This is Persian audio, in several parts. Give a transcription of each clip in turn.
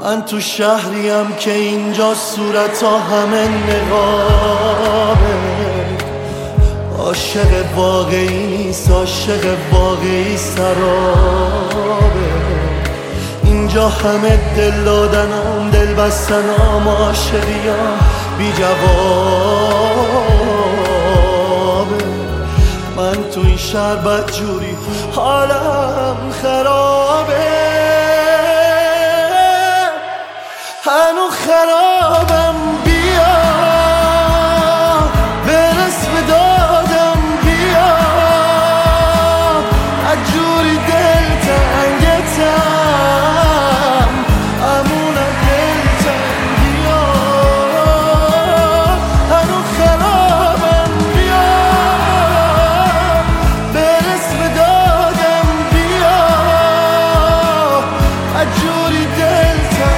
من تو شهریم که اینجا صورت ها همه نقابه. عاشق واقعی نیست، عاشق واقعی سرابه. اینجا همه دل دادنم، دل بستنم، عاشقیم بی جوابه. من تو این شهر بدجوری حالم خرابه، هنو خرابم. بیا برس به دادم، بیا عجوری دل تنگتم، امونم دل تنگیا. هنو خرابم، بیا برس به دادم، بیا عجوری دل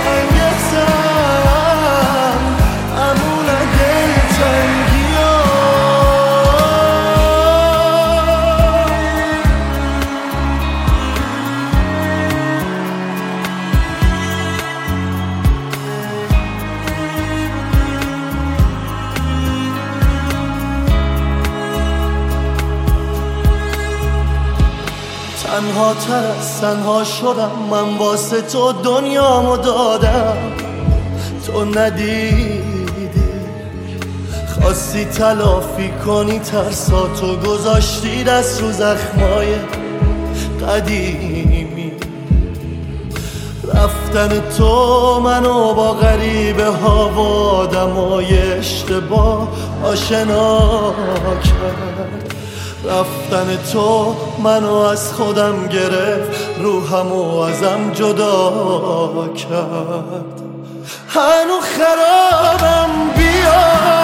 تنگتم، امونم دل تنگیا. تنها تر از تنها شدم، من واسه تو دنیامو دادم، تو ندیدی. خواستی تلافی کنی ترساتو، گذاشتی دست رو زخمای قدیمی. رفتن تو منو با غریبه ها و آدمای اشتباه آشنا کرد. رفتن تو منو از خودم گرفت، روحمو ازم جدا کرد. هنو خرابم، بیا